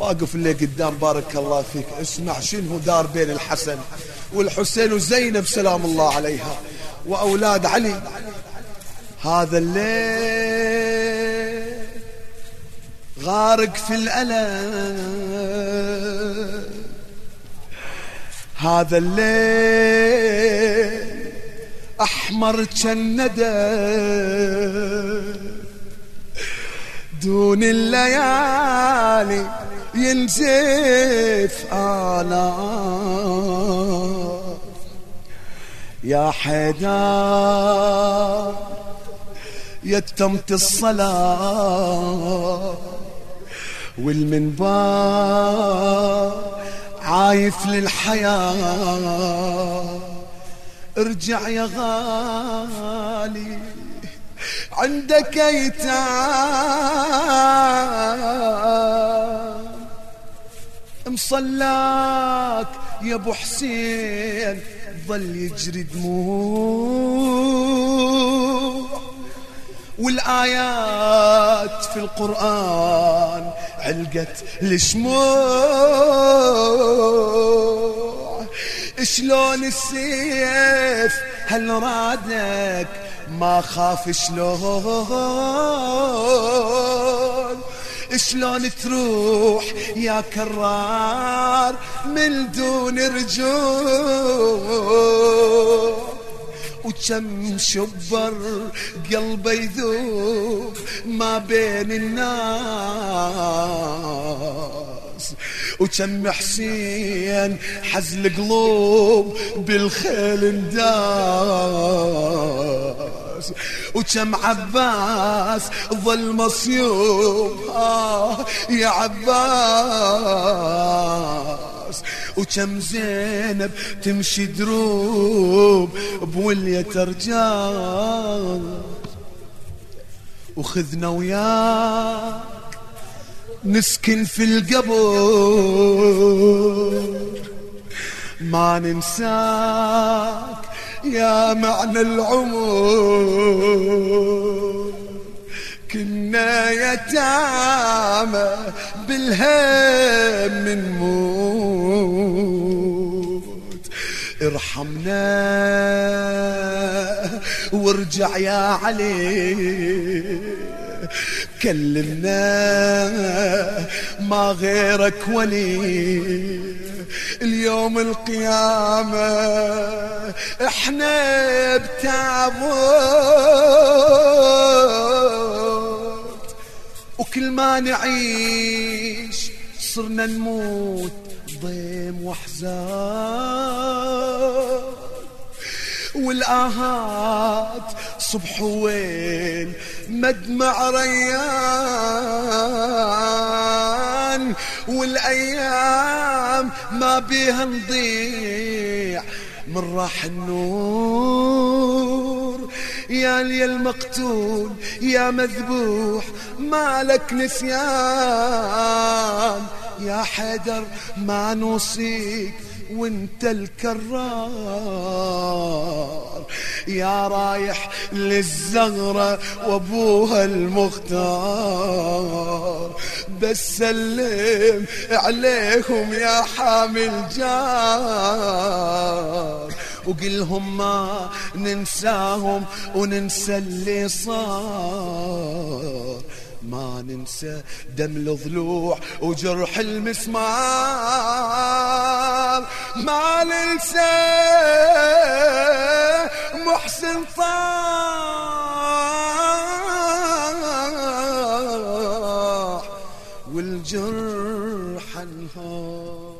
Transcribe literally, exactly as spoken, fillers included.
واقف اللي قدام بارك الله فيك، اسمع شنو دار بين الحسن والحسين وزينب سلام الله عليها وأولاد علي. هذا الليل غارق في الألم، هذا الليل أحمر كالندى، دون الليالي ينزف آلاف. يا حيدر يتمت الصلاة والمنبر عايف للحياة. ارجع يا غالي عندك ايتام، مصلاك يا ابو حسين ظل يجري دموع، والآيات في القرآن علقت الشموع. شلون السيف هل رادك ما خاف، شلون شلون تروح يا كرار من دون رجوع. وكم شبر قلبي يذوب ما بين الناس، وكم حسين حزل قلوب بالخيل انداس، وكم عباس ظل مصيوب آه يا عباس، وكم زينب تمشي دروب بولية رجال. وخذنا وياك نسكن في القبر، ما ننساك يا معنى العمر. كنا يتامى بالهم نموت، ارحمنا وارجع يا علي، كلمنا ما غيرك ولي. اليوم القيامة احنا بتابوت، وكل ما نعيش صرنا نموت ضيم واحزان. والآهات صبح وين مدمع ريان، والأيام ما بيها نضيع من راح النور. يا لي المقتول يا مذبوح مالك نسيان، يا حيدر ما نوصيك وانت الكرار. يا رايح للزغرة وابوها المختار، بس سلم عليهم يا حامل جار. وقلهم ما ننساهم وننسى اللي صار، ما ننسى دم الضلوع وجرح المسمار، ما ننسى محسن طاح والجرح انهار.